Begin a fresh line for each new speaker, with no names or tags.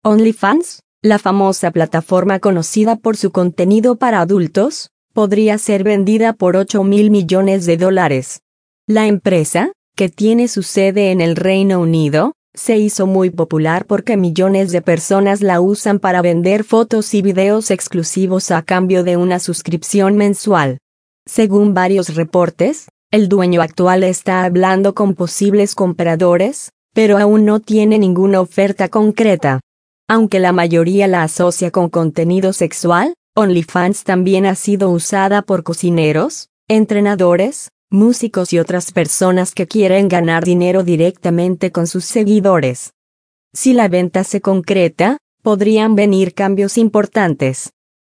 OnlyFans, la famosa plataforma conocida por su contenido para adultos, podría ser vendida por $8.000 millones. La empresa, que tiene su sede en el Reino Unido, se hizo muy popular porque millones de personas la usan para vender fotos y videos exclusivos a cambio de una suscripción mensual. Según varios reportes, el dueño actual está hablando con posibles compradores, pero aún no tiene ninguna oferta concreta. Aunque la mayoría la asocia con contenido sexual, OnlyFans también ha sido usada por cocineros, entrenadores, músicos y otras personas que quieren ganar dinero directamente con sus seguidores. Si la venta se concreta, podrían venir cambios importantes.